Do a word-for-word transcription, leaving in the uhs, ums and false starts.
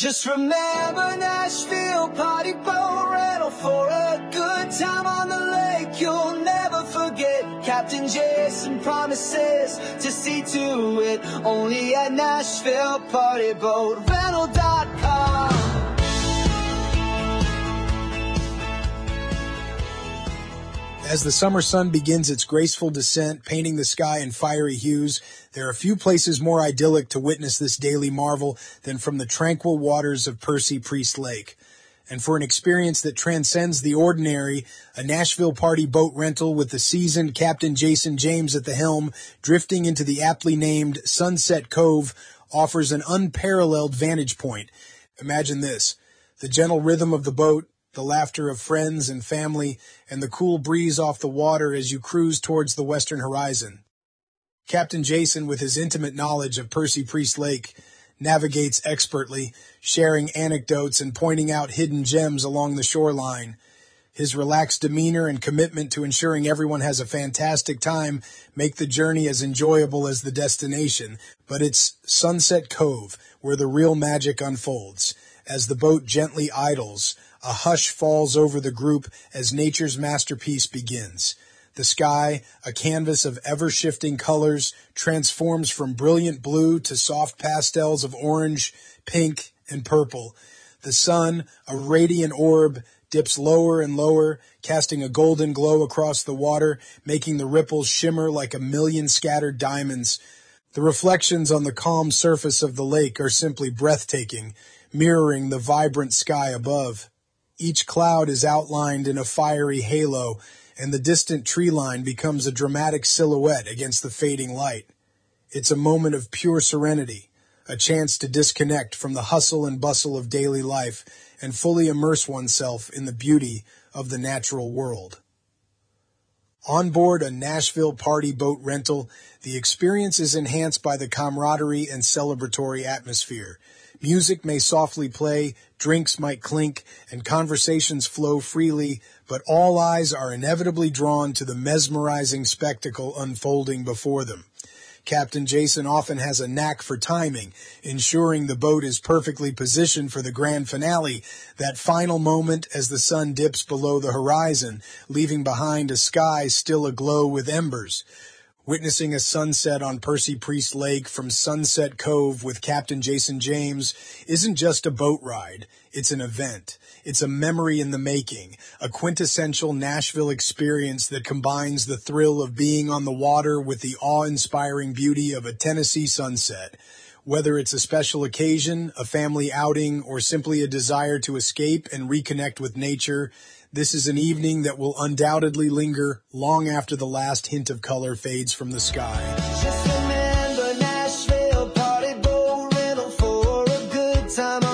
Just remember Nashville party boat rental for a good time on the lake you'll never forget. Captain Jason promises to see to it only at Nashville Party Boat Rental dot com. As the summer sun begins its graceful descent, painting the sky in fiery hues, there are few places more idyllic to witness this daily marvel than from the tranquil waters of Percy Priest Lake. And for an experience that transcends the ordinary, a Nashville party boat rental with the seasoned Captain Jason James at the helm, drifting into the aptly named Sunset Cove, offers an unparalleled vantage point. Imagine this: the gentle rhythm of the boat, the laughter of friends and family, and the cool breeze off the water as you cruise towards the western horizon. Captain Jason, with his intimate knowledge of Percy Priest Lake, navigates expertly, sharing anecdotes and pointing out hidden gems along the shoreline. His relaxed demeanor and commitment to ensuring everyone has a fantastic time make the journey as enjoyable as the destination. But it's Sunset Cove where the real magic unfolds. As the boat gently idles, a hush falls over the group as nature's masterpiece begins. The sky, a canvas of ever-shifting colors, transforms from brilliant blue to soft pastels of orange, pink, and purple. The sun, a radiant orb, dips lower and lower, casting a golden glow across the water, making the ripples shimmer like a million scattered diamonds. The reflections on the calm surface of the lake are simply breathtaking, mirroring the vibrant sky above. Each cloud is outlined in a fiery halo, and the distant tree line becomes a dramatic silhouette against the fading light. It's a moment of pure serenity, a chance to disconnect from the hustle and bustle of daily life and fully immerse oneself in the beauty of the natural world. On board a Nashville party boat rental, the experience is enhanced by the camaraderie and celebratory atmosphere. Music may softly play, drinks might clink, and conversations flow freely, but all eyes are inevitably drawn to the mesmerizing spectacle unfolding before them. Captain Jason often has a knack for timing, ensuring the boat is perfectly positioned for the grand finale, that final moment as the sun dips below the horizon, leaving behind a sky still aglow with embers. Witnessing a sunset on Percy Priest Lake from Sunset Cove with Captain Jason James isn't just a boat ride, it's an event. It's a memory in the making, a quintessential Nashville experience that combines the thrill of being on the water with the awe-inspiring beauty of a Tennessee sunset. Whether it's a special occasion, a family outing, or simply a desire to escape and reconnect with nature, this is an evening that will undoubtedly linger long after the last hint of color fades from the sky. Just remember Nashville party boat rental for a good time.